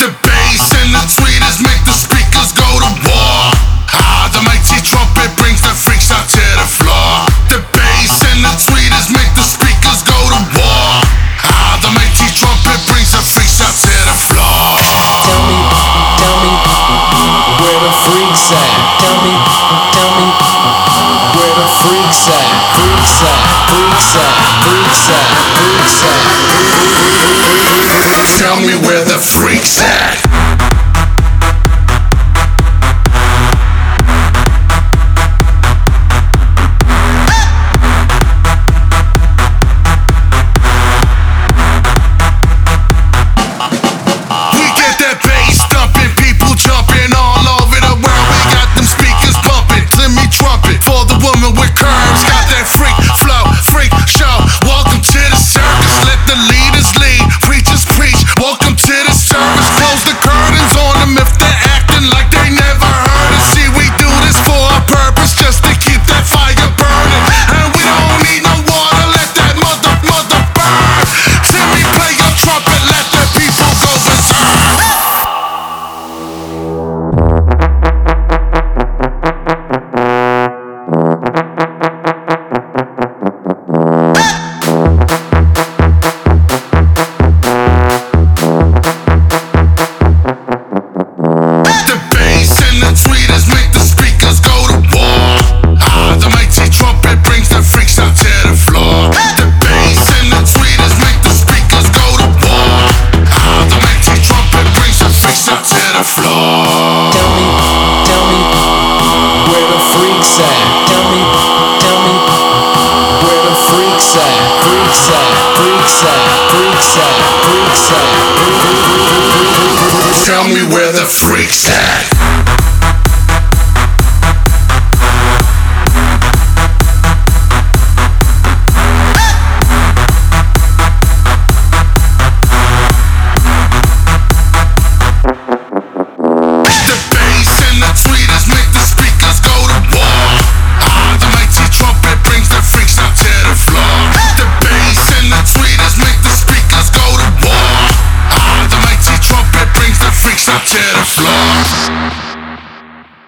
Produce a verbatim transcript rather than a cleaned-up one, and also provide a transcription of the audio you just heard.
The bass and the tweeters make the speakers go to war. Ah, the mighty trumpet brings the freaks out to the floor. The bass and the tweeters make the speakers go to war. Ah, the mighty trumpet brings the freaks out to the floor. Tell me, tell me, where the freaks at? Tell me, tell me, where the freaks at? Freaks at, freaks at, freaks at, freaks at. Tell me where the freaks at. Tell me where the freaks at.